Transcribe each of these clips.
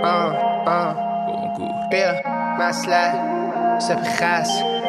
بیا مسئله سپی خس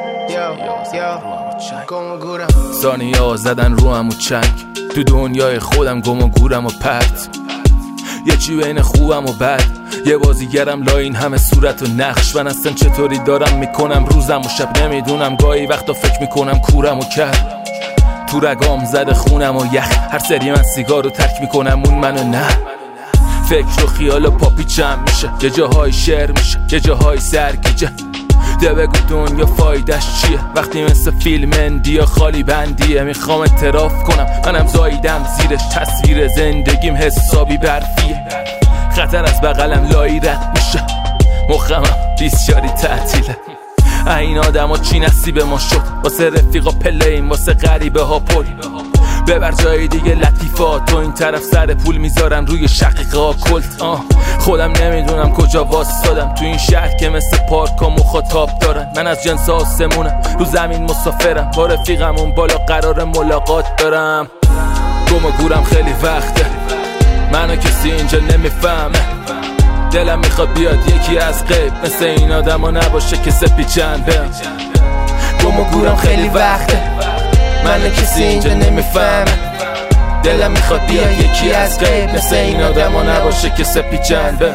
گم و گورم ثانیه ها زدن رو هم و چنگ تو دنیای خودم گم و گورم و پرت یه چی بین خوبم و بد یه بازیگرم لا این همه صورت و نقش من اصلا چطوری دارم میکنم روزم و شب نمیدونم گاهی وقتا فکر میکنم کورم و کرد تو رگام زده خونم و یخ هر سری من سیگار رو ترک میکنم اون منو نه فکر و خیال و پاپیچم میشه یه جاهای شعر میشه یه جاهای سرگیجه ده بگو دنیا فایدش چیه وقتی مثل فیلم اندیا خالی بندیه میخوام اعتراف کنم منم زاییدم زیرش تصویر زندگیم حسابی برفیه خطر از بغلم لایی رد میشه مخمم بیسیاری تعطیله این آدم ها چی نصیب ما شد واسه رفیقا پلیم واسه غریبه ها پل ببر جای دیگه لطیفات تو این طرف سر پول میذارن روی شقیقه ها کلت خودم نمیدونم کجا واسادم تو این شهر که مثل پارک ها مخاطب دارن من از جنس آسمونم رو زمین مسافرم با رفیقم اون بالا قرار ملاقات دارم گم و گورم خیلی وقته منو کسی اینجا نمیفهمه دلم میخواد بیاد یکی از غیب مثل این آدم ها نباشه که سپیچن بهم گم و گورم خیلی وقته منو کسی اینجا نمیفهمه دلم میخواد بیاد یکی از غیب مثل این آدم ها نباشه که سپیچن بهم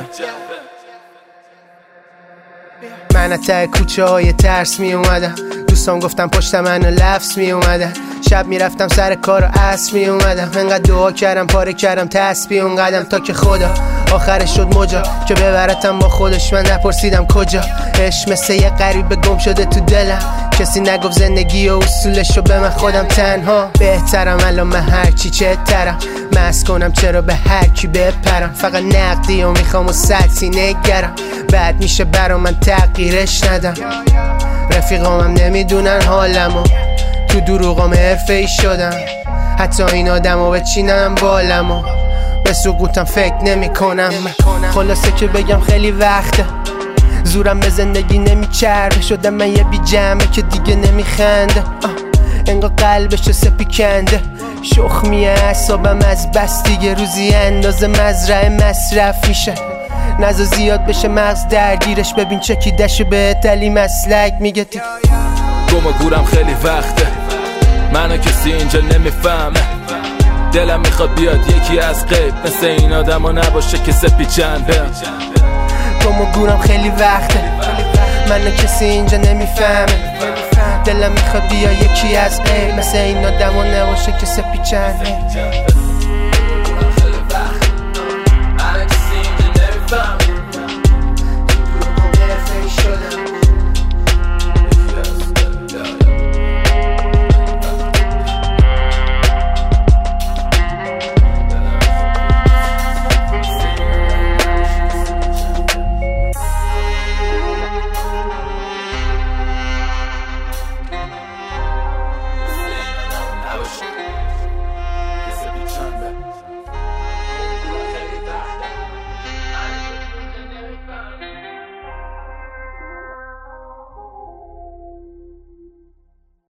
من ته کوچه های ترس می اومدم دوستان گفتم پشت منو لفظ می اومدن شب میرفتم سر کار و عصر می اومدم انقدر دعا کردم پاره کردم تسبیح اون قدم تا که خدا آخرش شد مجا که ببرتم با خودش من نپرسیدم کجا عشق مثل یه غریبه گم شده تو دلم کسی نگفت زندگی و اصولشو به من خودم تنها بهترم الان من هرچی چهترم مست کنم چرا به هر کی بپرم فقط نقدی و میخوام و سطحی نگرم بعد میشه برا من تغییرش ندم رفیقامم نمیدونن حالمو تو دروغام حرفه‌ای شدم حتی این آدمو بچینم بالمو به سقوطم فکر نمی کنم خلاصه که بگم خیلی وقته زورم به زندگی نمیچربه شدم من یه بی جمعه که دیگه نمیخنده انگار قلبشو سپی کنده شخمیه اعصابم از بس دیگه روزی اندازه مزرعه مصرف میشه نزا زیاد بشه مغز درگیرش ببین چکیدشو به تلی مسلک میگه گم و گورم خیلی وقته منو کسی اینجا نمیفهمه دلم میخواد بیاد یکی از غیب مثل این آدم ها نباشه که سپیچن بهم گم و گورم خیلی وقته منو کسی اینجا نمیفهمه دلم میخواد بیاد یکی از غیب مثل این آدم ها نباشه که سپیچن